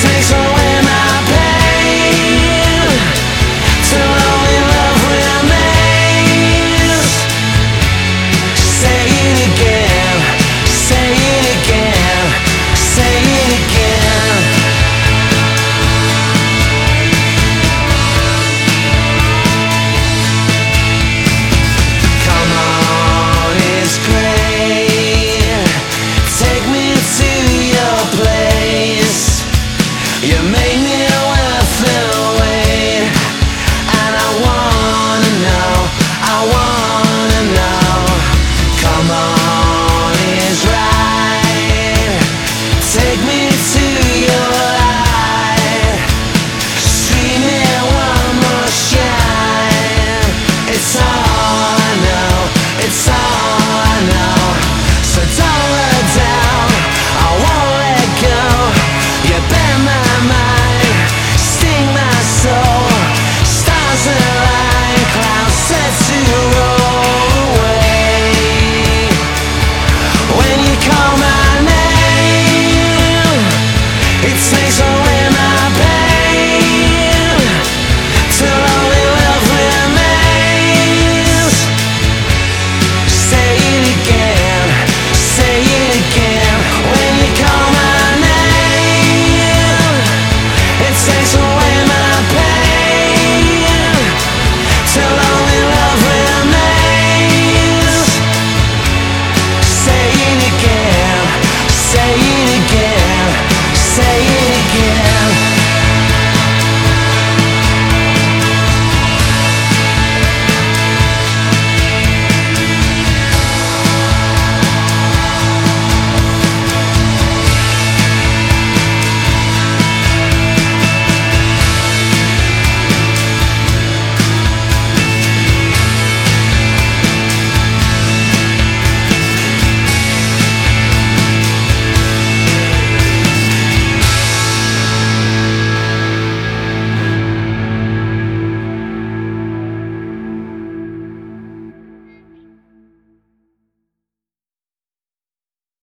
takes away my pain till only love remains. Say it again, say it again, say it again. Come on, it's great. Take me to your place. You make me worth the wait, and I wanna know, I wanna know. Come on, it's right. Take me to your light. Stream it one more shine. It's all I know, it's all I know. So don't look down, I won't let go. You bend my mind, sting my soul. Stars align, clouds set to roll away. When you call my name, it takes away my pain till only love remains. Say it again, say it again. When you call my name, it takes away my pain till only love remains. Say it again, say it again, say it again.